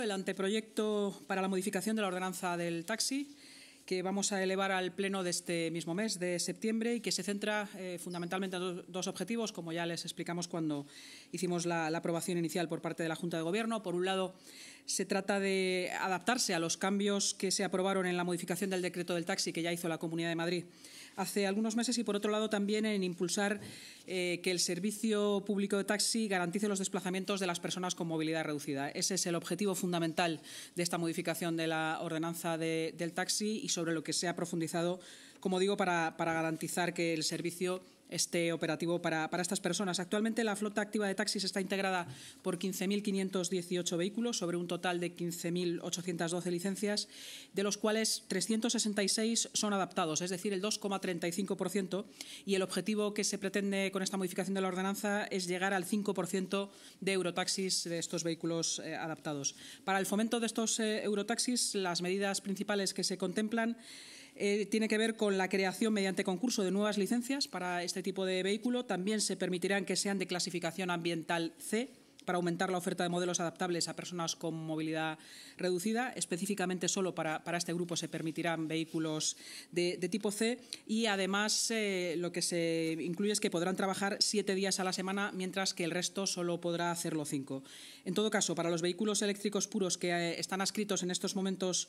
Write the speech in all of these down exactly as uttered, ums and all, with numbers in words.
El anteproyecto para la modificación de la ordenanza del taxi, que vamos a elevar al Pleno de este mismo mes de septiembre y que se centra eh, fundamentalmente en dos, dos objetivos, como ya les explicamos cuando hicimos la, la aprobación inicial por parte de la Junta de Gobierno. Por un lado, se trata de adaptarse a los cambios que se aprobaron en la modificación del decreto del taxi que ya hizo la Comunidad de Madrid hace algunos meses y, por otro lado, también en impulsar eh, que el servicio público de taxi garantice los desplazamientos de las personas con movilidad reducida. Ese es el objetivo fundamental de esta modificación de la ordenanza de, del taxi y sobre lo que se ha profundizado, como digo, para, para garantizar que el servicio esté operativo para, para estas personas. Actualmente la flota activa de taxis está integrada por quince mil quinientos dieciocho vehículos sobre un total de quince mil ochocientas doce licencias, de los cuales trescientos sesenta y seis son adaptados, es decir, el dos coma treinta y cinco por ciento, y el objetivo que se pretende con esta modificación de la ordenanza es llegar al cinco por ciento de eurotaxis de estos vehículos eh, adaptados. Para el fomento de estos eh, eurotaxis, las medidas principales que se contemplan Eh, tiene que ver con la creación mediante concurso de nuevas licencias para este tipo de vehículo. También se permitirán que sean de clasificación ambiental C, para aumentar la oferta de modelos adaptables a personas con movilidad reducida. Específicamente solo para, para este grupo se permitirán vehículos de, de tipo C y además eh, lo que se incluye es que podrán trabajar siete días a la semana, mientras que el resto solo podrá hacerlo cinco. En todo caso, para los vehículos eléctricos puros que eh, están adscritos en estos momentos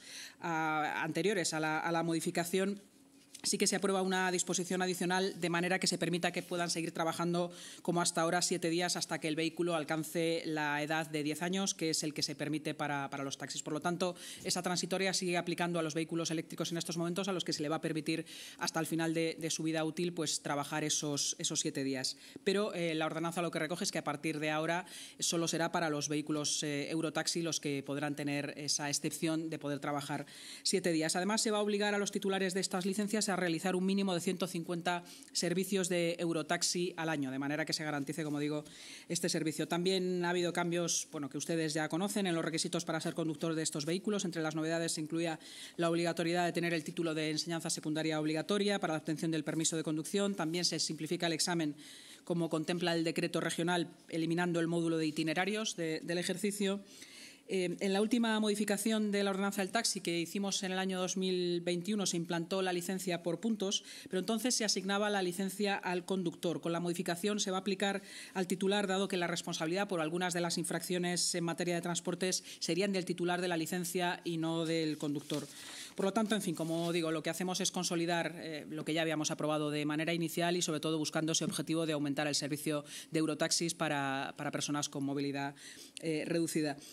a, anteriores a la, a la modificación, sí que se aprueba una disposición adicional de manera que se permita que puedan seguir trabajando como hasta ahora siete días hasta que el vehículo alcance la edad de diez años, que es el que se permite para, para los taxis. Por lo tanto, esa transitoria sigue aplicando a los vehículos eléctricos en estos momentos, a los que se le va a permitir hasta el final de, de su vida útil pues trabajar esos, esos siete días. Pero eh, la ordenanza lo que recoge es que a partir de ahora solo será para los vehículos eh, Eurotaxi los que podrán tener esa excepción de poder trabajar siete días. Además, se va a obligar a los titulares de estas licencias a realizar un mínimo de ciento cincuenta servicios de Eurotaxi al año, de manera que se garantice, como digo, este servicio. También ha habido cambios, bueno, que ustedes ya conocen en los requisitos para ser conductor de estos vehículos. Entre las novedades se incluía la obligatoriedad de tener el título de enseñanza secundaria obligatoria para la obtención del permiso de conducción. También se simplifica el examen, como contempla el decreto regional, eliminando el módulo de itinerarios de, del ejercicio. Eh, en la última modificación de la ordenanza del taxi que hicimos en el año dos mil veintiuno se implantó la licencia por puntos, pero entonces se asignaba la licencia al conductor. Con la modificación se va a aplicar al titular, dado que la responsabilidad por algunas de las infracciones en materia de transportes serían del titular de la licencia y no del conductor. Por lo tanto, en fin, como digo, lo que hacemos es consolidar eh, lo que ya habíamos aprobado de manera inicial y, sobre todo, buscando ese objetivo de aumentar el servicio de Eurotaxis para, para personas con movilidad eh, reducida.